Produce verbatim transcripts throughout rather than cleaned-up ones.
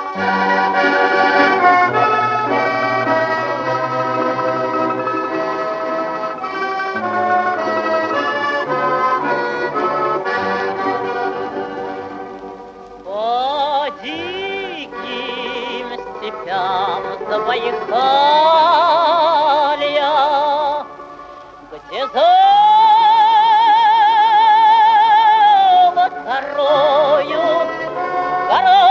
Забайкалья, где золотарою гора,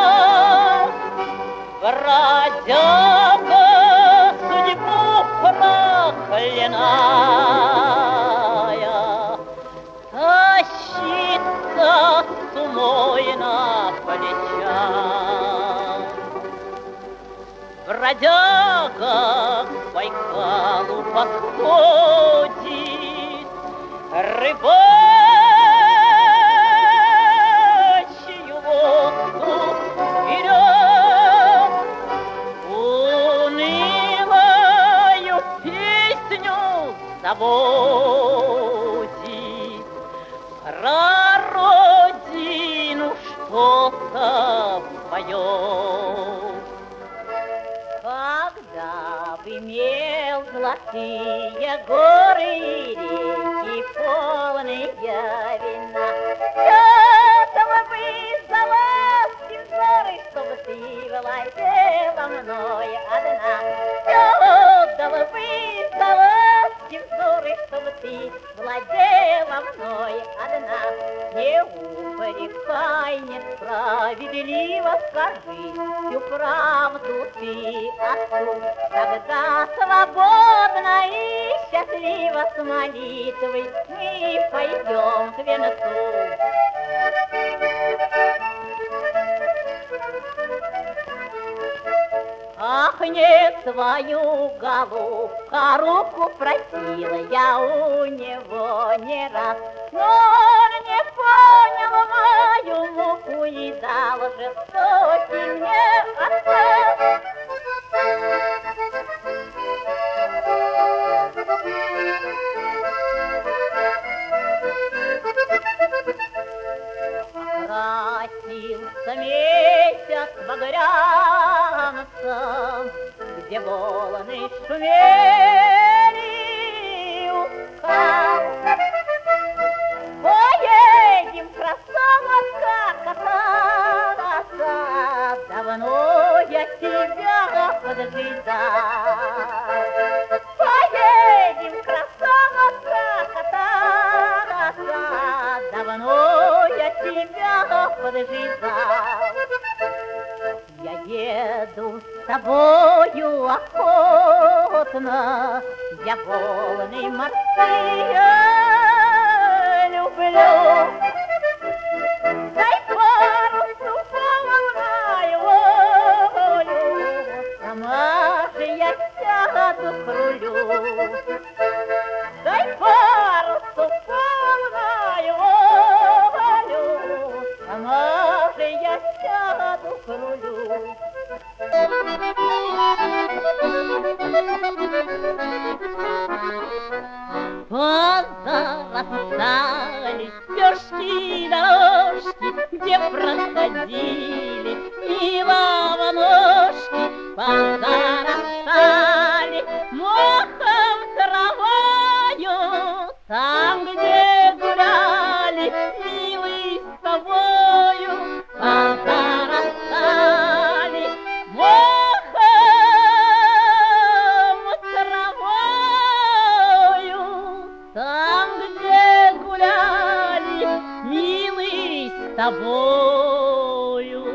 бродяга судьбу проклиная, тащится сумой на плечах. Бродяга к Байкалу подходит, рыбачью лодку берет, унылую песню заводит, про родину что-то поет. Когда б имел золотые горы и реки, полные вина, готова бы за ласки взоры, чтобы ты владела мной одна. Готова бы за ласки взоры, чтобы ты владела мной одна. Не упрекай, несправедливо скажи, всю правду ты отцу. Тогда свободно и счастливо с молитвой мы пойдем к венцу. Ах, не свою голубка руку просила я у него не раз, но он не понял мою муку и дал жестокий мне отказ. Покрасился месяц багрянцем, где волны шумели у скал. Поедем, красавица, кататься, давно я тебя поджидал. Поедем, красавица, кататься, давно я тебя поджидал. Я еду с тобою охотно, я волны морские люблю. Дай парусу полную волю, сама же я сяду к рулю. Дай парусу полную волю, сама же я сяду к рулю. Позарастали стежки-дорожки, где проходили миловоножки. Позарастали мохом травою, там, где гуляли милые с тобою. Позарастали мохом травою, там, где гуляли милые с тобою.